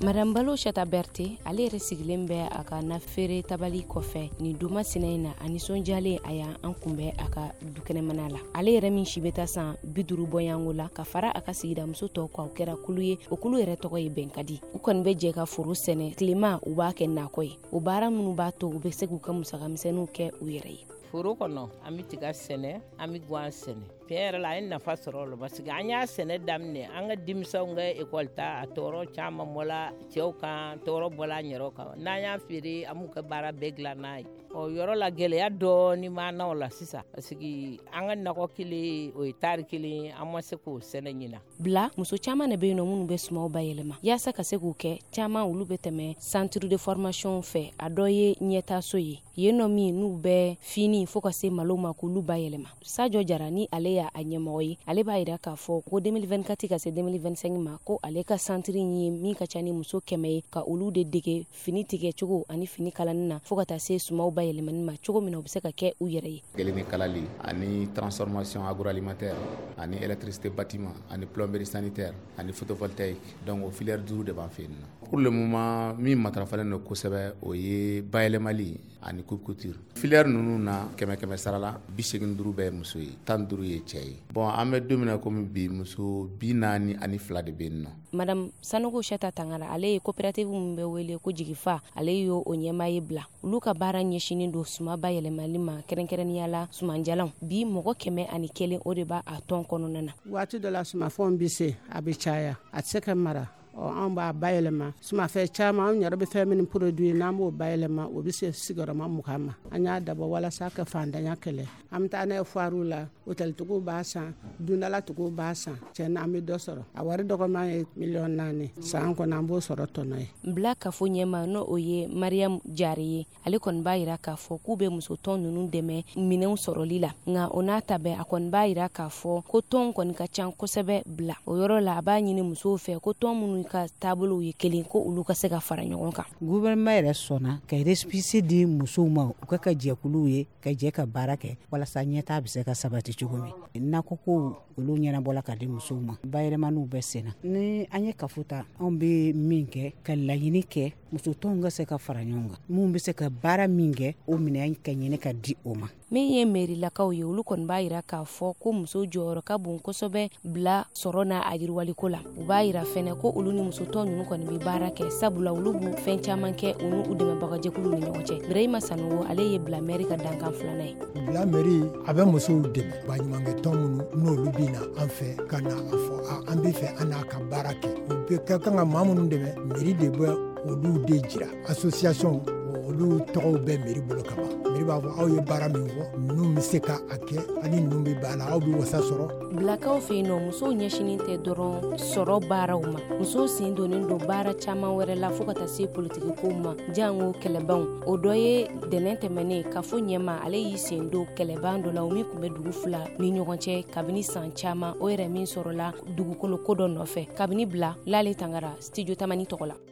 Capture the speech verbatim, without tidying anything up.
Madame Balo Chata Berté ale yɛrɛ sigilen bɛ a ka nafeere tabali kɔfɛ ni duma sina in na a nisɔndiyalen a y'a an kunbɛn a ka dukɛnɛmana la. Ale yɛrɛ min si bɛ taa san bi duuru bɔyango la ka fara a ka sigida muso tɔw k'aw kɛra kulu ye o kulu yɛrɛ tɔgɔ ye Bɛnkadi. U kɔni bɛ jɛ ka foro sɛnɛ tilema u b'a kɛ nakɔ ye. O baara minnu b'a to u bɛ se k'u ka musakamisɛnninw kɛ u yɛrɛ ye. Foro kɔnɔ an bɛ tiga sɛnɛ an bɛ guan sɛnɛ. Tiɲɛ yɛrɛ la an ye nafa sɔrɔ o la parce que an y'a sɛnɛ daminɛ an ka denmisɛnw ka ekɔli ta a tɔɔrɔ caman bɔla cɛw kan tɔɔrɔ bɔla an yɛrɛw kan n'an y'a feere an b'u ka baara bɛɛ dilan n'a ye. Ɔ yɔrɔ la gɛlɛya dɔɔni b'an na o la sisan parce que an ka nakɔ kelen o ye tari kelen an ma se k'o sɛnɛ ɲina. Bila muso caman de bɛ yen nɔ minnu bɛ sumaw bayɛlɛma yaasa ka se k'u kɛ caman olu bɛ tɛmɛ centre de formation fɛ a dɔ ye ɲɛtaaso ye yen nɔ min n'u bɛ fini fo ka se malo ma k'olu bayɛlɛma. Sajo Jara ni ale y'a ɲɛmɔgɔ ye ale b'a yira k'a fɔ ko deux mille vingt-quatre ka se deux mille vingt-cinq ma ko ale ka centre ye min ka ca ni muso kɛmɛ ye ka olu de dege fini tigɛ cogo ani fini kalanni na fo ka taa se sumaw bayɛlɛmani ma cogo min na u bɛ se ka kɛ u yɛrɛ ye. Gɛlɛnni kalali ani transformation agroalimentaire ani électricité bâtiment ani plomberie sanitaire ani photovoltaïque donc o filière duuru de b'an fɛ yen nɔ. Pour le moment min matarafalen don kosɛbɛ o ye bayɛlɛmali ani coupe couture. Filière ninnu na kɛmɛ kɛmɛ sara la bi seegin duuru bɛ muso ye tan duuru ye cɛ ye. Bon an bɛ don min na komi bi muso bi naani ani fila de bɛ yen nɔ. Madame Sanogo Chata Tangara ale ye coopérative min bɛ wele ko Jigifa ale y'o o ɲɛmaa ye bila olu ka baara ɲɛsinin don suma bayɛlɛmali ma kɛrɛnkɛrɛnnenya la sumanjalan bi mɔgɔ kɛmɛ ani kelen o de b'a a tɔn kɔnɔna na. Waati dɔ la sumafɛnw bɛ se a bɛ caya a tɛ se ka mara. An b'a bayɛlɛma sumafɛn caman an yɛrɛ bɛ fɛn min produit n'an b'o bayɛlɛma o bɛ se sigiyɔrɔma mugan ma an y'a dabɔ walasa ka fandanya kɛlɛ an bɛ taa n'a ye foire la hôteltigiw b'a san dundalatigiw b'a san cɛ n'an bɛ dɔ sɔrɔ a wari dɔgɔman ye miliyɔn naani san kɔnɔ an b'o sɔrɔ tɔnɔ ye. Bila kafo ɲɛma n'o o ye Mariam Jari ye ale kɔni b'a yira k'a fɔ k'u bɛ muso tɔn ninnu dɛmɛ minɛnw sɔrɔli la nka o n'a ta bɛɛ a kɔni b'a yira k'a fɔ ko tɔn kɔni ka ca kosɛbɛ bila o yɔrɔ la a b'a ɲini musow fɛ ko tɔn minnu ka taabolo ye kelen ko olu ka se ka fara ɲɔgɔn kan. Gouvernement yɛrɛ sɔnna ka récépissé di musow ma u ka ka jɛkuluw ye ka jɛ ka baara kɛ walasa ɲɛtaa bɛ se ka sabati cogo min. Nakɔ ko olu ɲɛnabɔla ka di musow ma bayɛlɛmaniw bɛ senna ni an ye kafo ta anw bɛ min kɛ ka laɲini kɛ muso tɔnw ka se ka fara ɲɔgɔn kan mun bɛ se ka baara min kɛ o minɛn ka ɲini ka di o ma. Min ye mairilakaw ye olu kɔni b'a yira k'a fɔ ko muso jɔyɔrɔ ka bon kosɛbɛ bila sɔrɔ n'a a yiriwaliko la u b'a yira fɛnɛ ko olu ni muso tɔn ninnu kɔni bɛ baara kɛ sabula olu b'u fɛn caman kɛ u n'u dɛmɛbagajɛkulu ni ɲɔgɔn cɛ. Birahima Sanogo ale ye bila mairie ka dankan filanan ye. Bila mairie a bɛ musow dɛmɛ baɲumankɛ tɔn minnu n'olu bɛ na an fɛ ka na a fɔ an bɛ fɛ an n'a ka baara kɛ o bɛ ka kan ka maa minnu dɛmɛ mairie de bɛ olu de jira association olu tɔgɔw bɛ mairie bolo ka ban mairie b'a fɔ aw ye baara min fɔ ninnu bɛ se ka a kɛ ani ninnu bɛ baara aw bɛ wasa sɔrɔ. Bilakaw fɛ yen nɔ musow ɲɛsinin tɛ dɔrɔn sɔrɔ baaraw ma musow sen donnen don baara caman wɛrɛ la fo ka taa se politiki kow ma jango kɛlɛbanw o dɔ ye dɛnɛn tɛmɛnen kafo ɲɛma ale y'i sen don kɛlɛban dɔ la o min tun bɛ dugu fila ni ɲɔgɔn cɛ kabini san caman o yɛrɛ min sɔrɔla dugukolo ko dɔ nɔfɛ kabini bila Lale Tangara studio Tamani tɔgɔ la.